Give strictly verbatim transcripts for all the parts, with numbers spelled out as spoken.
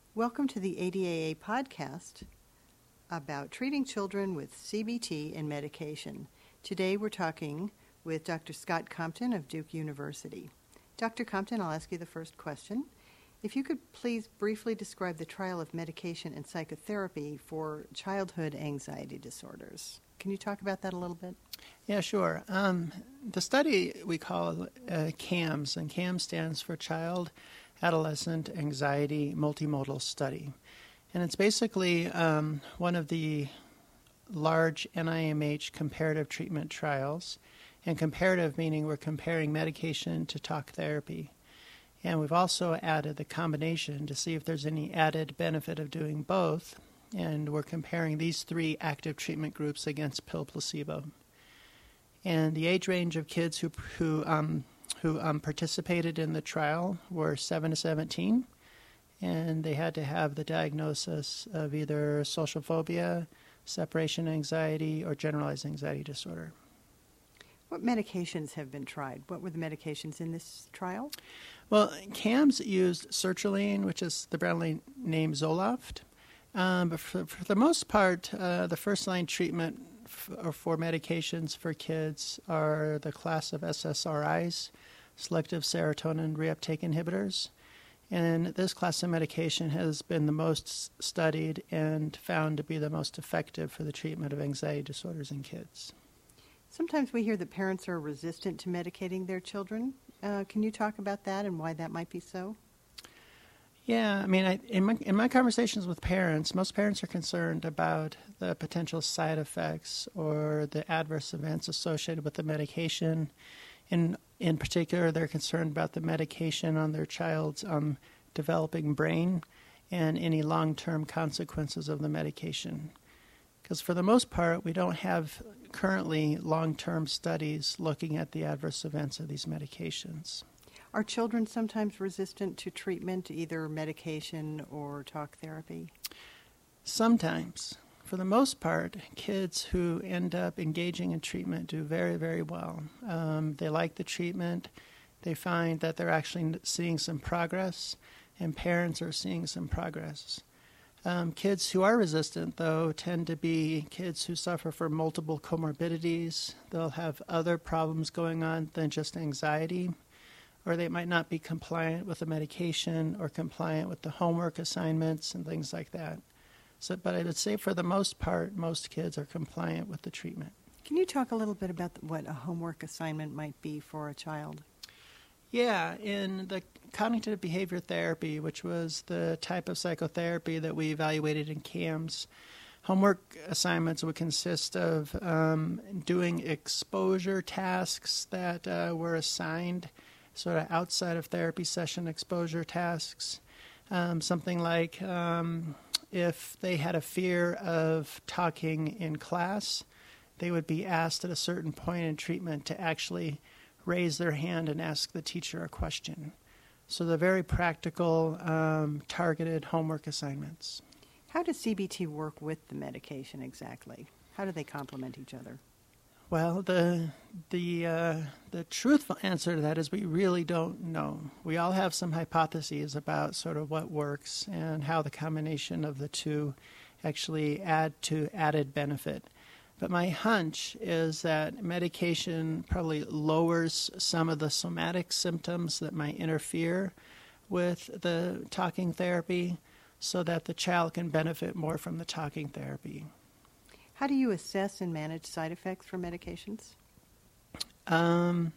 Welcome to the A D A A podcast about treating children with C B T and medication. Today we're talking with Doctor Scott Compton of Duke University. Doctor Compton, I'll ask you the first question. If you could please briefly describe the trial of medication and psychotherapy for childhood anxiety disorders. Can you talk about that a little bit? Yeah, sure. Um, the study we call uh, CAMS, and CAMS stands for Child Adolescent Anxiety Multimodal Study. And it's basically um, one of the large N I M H comparative treatment trials. And comparative meaning we're comparing medication to talk therapy. And we've also added the combination to see if there's any added benefit of doing both. And we're comparing these three active treatment groups against pill placebo. And the age range of kids who who um, who um, participated in the trial were seven to seventeen, and they had to have the diagnosis of either social phobia, separation anxiety, or generalized anxiety disorder. What medications have been tried? What were the medications in this trial? Well, CAMS used sertraline, which is the brand name Zoloft. Um, but for, for the most part, uh, the first-line treatment f- for medications for kids are the class of S S R Is, selective serotonin reuptake inhibitors. And this class of medication has been the most studied and found to be the most effective for the treatment of anxiety disorders in kids. Sometimes we hear that parents are resistant to medicating their children. Uh, can you talk about that and why that might be so? Yeah, I mean, I, in my in my conversations with parents, most parents are concerned about the potential side effects or the adverse events associated with the medication. In in particular, they're concerned about the medication on their child's um, developing brain and any long-term consequences of the medication. Because for the most part, we don't have currently long-term studies looking at the adverse events of these medications. Are children sometimes resistant to treatment, either medication or talk therapy? Sometimes. For the most part, kids who end up engaging in treatment do very, very well. Um, they like the treatment. They find that they're actually seeing some progress, and parents are seeing some progress. Um, kids who are resistant, though, tend to be kids who suffer from multiple comorbidities. They'll have other problems going on than just anxiety, or they might not be compliant with the medication or compliant with the homework assignments and things like that. So, but I would say for the most part, most kids are compliant with the treatment. Can you talk a little bit about what a homework assignment might be for a child? Yeah, in the cognitive behavior therapy, which was the type of psychotherapy that we evaluated in CAMS, homework assignments would consist of um, doing exposure tasks that uh, were assigned sort of outside of therapy session exposure tasks. Um, something like um, if they had a fear of talking in class, they would be asked at a certain point in treatment to actually raise their hand and ask the teacher a question. So they're very practical, um, targeted homework assignments. How does C B T work with the medication exactly? How do they complement each other? Well, the the uh, the truthful answer to that is we really don't know. We all have some hypotheses about sort of what works and how the combination of the two actually add to added benefit. But my hunch is that medication probably lowers some of the somatic symptoms that might interfere with the talking therapy so that the child can benefit more from the talking therapy. How do you assess and manage side effects from medications? Um,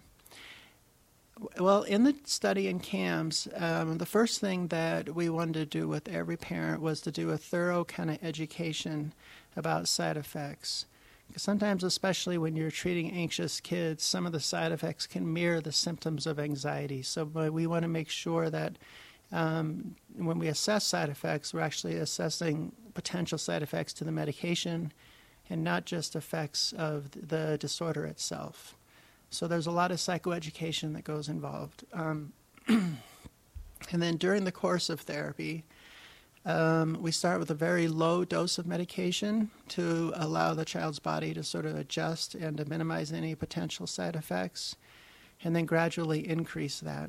well, in the study in CAMS, um, the first thing that we wanted to do with every parent was to do a thorough kind of education about side effects. Because sometimes, especially when you're treating anxious kids, some of the side effects can mirror the symptoms of anxiety. So we want to make sure that um, when we assess side effects, we're actually assessing potential side effects to the medication and not just effects of the disorder itself. So there's a lot of psychoeducation that goes involved. Um, and then during the course of therapy, um, we start with a very low dose of medication to allow the child's body to sort of adjust and to minimize any potential side effects, and then gradually increase that.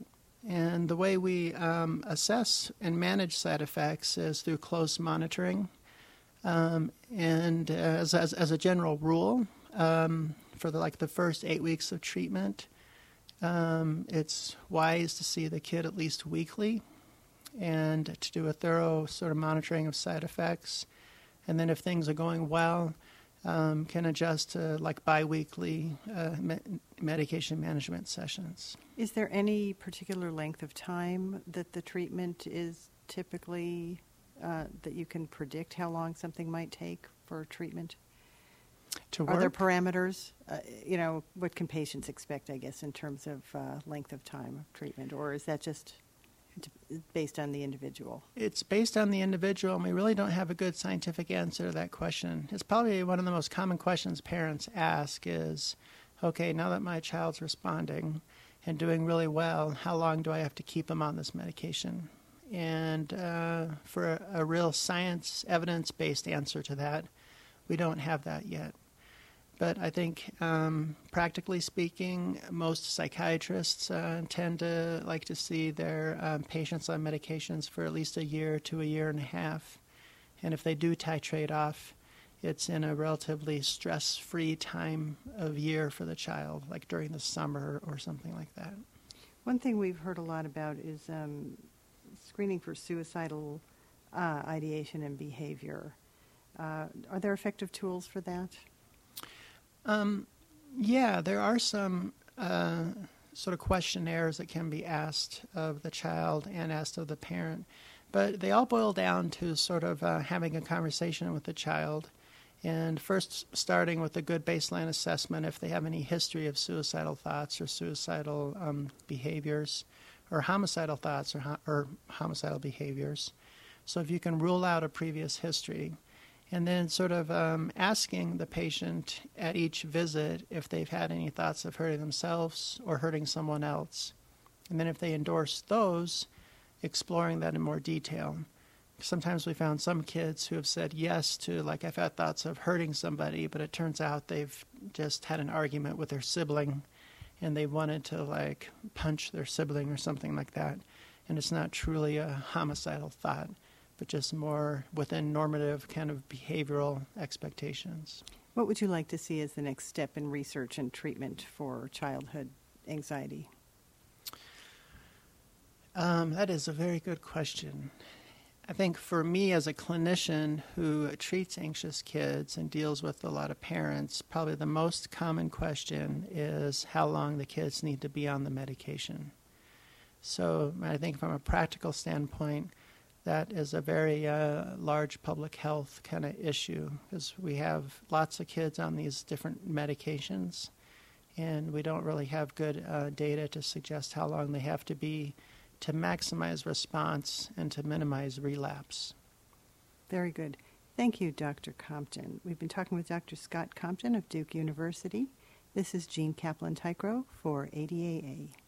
And the way we um, assess and manage side effects is through close monitoring. Um, and as, as, as a general rule, um, for the, like the first eight weeks of treatment, um, it's wise to see the kid at least weekly and to do a thorough sort of monitoring of side effects. And then if things are going well, um, can adjust to like biweekly uh, me- medication management sessions. Is there any particular length of time that the treatment is typically, uh, that you can predict how long something might take for treatment? To Are there work? parameters? Uh, you know, what can patients expect, I guess, in terms of uh, length of time of treatment? Or is that just d- based on the individual? It's based on the individual, and we really don't have a good scientific answer to that question. It's probably one of the most common questions parents ask is, okay, now that my child's responding and doing really well, how long do I have to keep them on this medication? And uh, for a, a real science, evidence-based answer to that, we don't have that yet. But I think, um, practically speaking, most psychiatrists uh, tend to like to see their um, patients on medications for at least a year to a year and a half. And if they do titrate off, it's in a relatively stress-free time of year for the child, like during the summer or something like that. One thing we've heard a lot about is um, screening for suicidal uh, ideation and behavior. Uh, are there effective tools for that? Um, yeah, there are some uh, sort of questionnaires that can be asked of the child and asked of the parent, but they all boil down to sort of uh, having a conversation with the child and first starting with a good baseline assessment if they have any history of suicidal thoughts or suicidal um, behaviors or homicidal thoughts or, ho- or homicidal behaviors. So if you can rule out a previous history, and then sort of um, asking the patient at each visit if they've had any thoughts of hurting themselves or hurting someone else. And then if they endorse those, exploring that in more detail. Sometimes we found some kids who have said yes to, like, I've had thoughts of hurting somebody, but it turns out they've just had an argument with their sibling and they wanted to, like, punch their sibling or something like that. And it's not truly a homicidal thought, but just more within normative kind of behavioral expectations. What would you like to see as the next step in research and treatment for childhood anxiety? Um, that is a very good question. I think for me as a clinician who treats anxious kids and deals with a lot of parents, probably the most common question is how long the kids need to be on the medication. So I think from a practical standpoint, that is a very uh, large public health kind of issue because we have lots of kids on these different medications and we don't really have good uh, data to suggest how long they have to be to maximize response and to minimize relapse. Very good. Thank you, Doctor Compton. We've been talking with Doctor Scott Compton of Duke University. This is Jean Kaplan-Tykro for A D A A.